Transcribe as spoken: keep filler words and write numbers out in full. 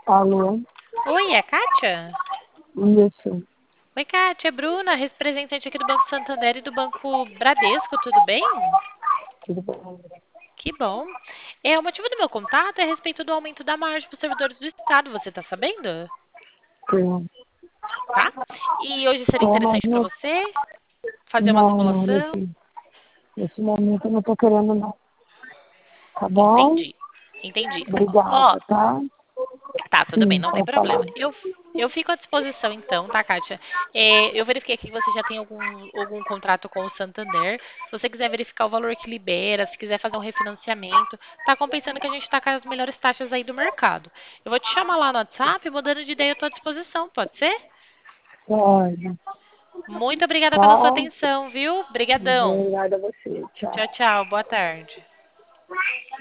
Alô? Oi, é a Kátia? Isso, Oi, Kátia, é Bruna, representante aqui do Banco Santander e do Banco Bradesco, tudo bem? tudo bom? Que bom. É, o motivo do meu contato é a respeito do aumento da margem para os servidores do Estado, você está sabendo? Sim. Tá? E hoje seria Tô, mas interessante para não, você fazer uma não, não, simulação? nesse, nesse momento eu não tô querendo não. Tá bom? Entendi, entendi. Ó, Obrigada, tá? tá, tudo bem, Sim, não tem pode falar. problema. Eu, eu fico à disposição então, tá, Kátia? É, eu verifiquei aqui que você já tem algum, algum contrato com o Santander. Se você quiser verificar o valor que libera, se quiser fazer um refinanciamento, tá compensando que a gente tá com as melhores taxas aí do mercado. Eu vou te chamar lá no WhatsApp, mudando de ideia, eu tô à disposição, pode ser? Pode, Muito obrigada pela sua tá? atenção, viu? Brigadão. Obrigada a você. Tchau. Tchau, tchau. Boa tarde.